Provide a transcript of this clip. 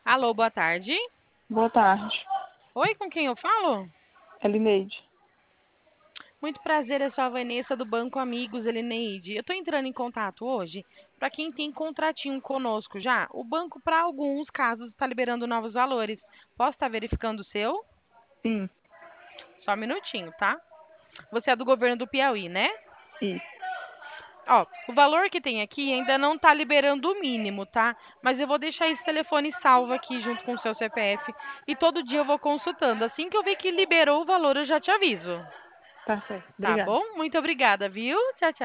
Alô, boa tarde. Boa tarde. Oi, com quem eu falo? Elineide. Muito prazer, eu sou a Vanessa do Banco Amigos, Elineide. Eu estou entrando em contato hoje para quem tem contratinho conosco já. O banco, para alguns casos, está liberando novos valores. Posso estar verificando o seu? Sim, Só um minutinho, tá? Você é do governo do Piauí, né? isso. Ó, o valor que tem aqui ainda não está liberando o mínimo, tá? Mas eu vou deixar esse telefone salvo aqui junto com o seu CPF e todo dia eu vou consultando. Assim que eu ver que liberou o valor, eu já te aviso. Tá certo. Tá Obrigada. bom? Muito obrigada, viu? Tchau, tchau.